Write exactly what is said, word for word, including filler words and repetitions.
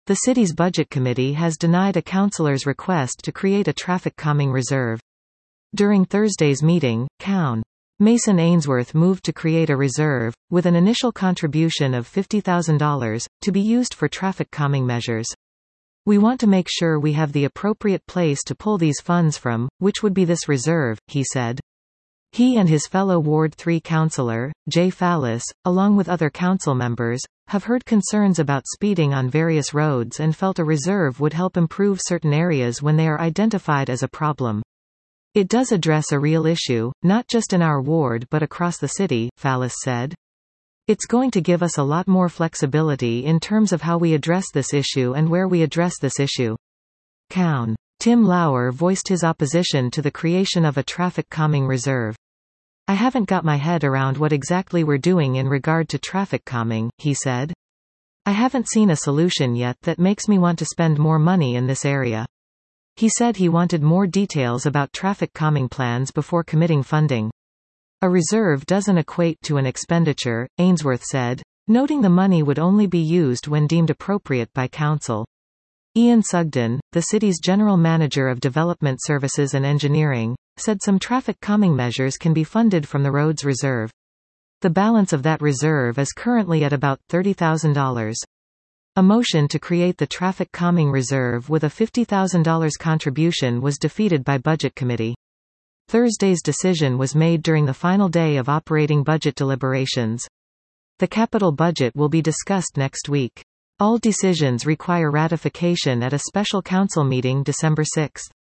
The city's budget committee has denied a councillor's request to create a traffic calming reserve. During Thursday's meeting, Councillor Mason Ainsworth moved to create a reserve, with an initial contribution of fifty thousand dollars, to be used for traffic calming measures. We want to make sure we have the appropriate place to pull these funds from, which would be this reserve, he said. He and his fellow Ward three councillor, Jay Fallis, along with other council members, have heard concerns about speeding on various roads and felt a reserve would help improve certain areas when they are identified as a problem. It does address a real issue, not just in our ward but across the city, Fallis said. It's going to give us a lot more flexibility in terms of how we address this issue and where we address this issue. Councillor Tim Lauer voiced his opposition to the creation of a traffic calming reserve. I haven't got my head around what exactly we're doing in regard to traffic calming, he said. I haven't seen a solution yet that makes me want to spend more money in this area. He said he wanted more details about traffic calming plans before committing funding. A reserve doesn't equate to an expenditure, Ainsworth said, noting the money would only be used when deemed appropriate by council. Ian Sugden, the city's general manager of development services and engineering, said some traffic calming measures can be funded from the roads reserve. The balance of that reserve is currently at about thirty thousand dollars. A motion to create the traffic calming reserve with a fifty thousand dollars contribution was defeated by Budget Committee. Thursday's decision was made during the final day of operating budget deliberations. The capital budget will be discussed next week. All decisions require ratification at a special council meeting December sixth.